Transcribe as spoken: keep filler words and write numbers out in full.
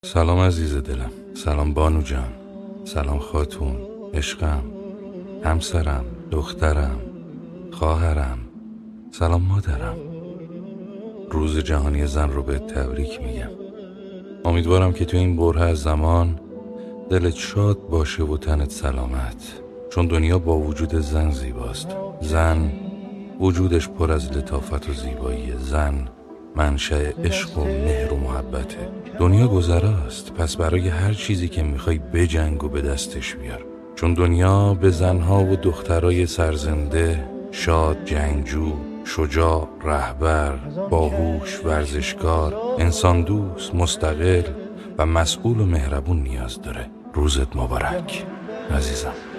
سلام عزیز دلم، سلام بانو جان، سلام خاتون، عشقم، همسرم، دخترم، خواهرم، سلام مادرم. روز جهانی زن رو به تبریک میگم. امیدوارم که تو این بره از زمان دلت شاد باشه و تنت سلامت، چون دنیا با وجود زن زیباست. زن وجودش پر از لطافت و زیبایی. زن منشأ عشق و مهر و محبته. دنیا گذراست، پس برای هر چیزی که میخوای بجنگ و به دستش بیار، چون دنیا به زنها و دخترای سرزنده، شاد، جنگجو، شجاع، رهبر، باهوش، ورزشکار، انسان دوست، مستقل و مسئول و مهربون نیاز داره. روزت مبارک عزیزم.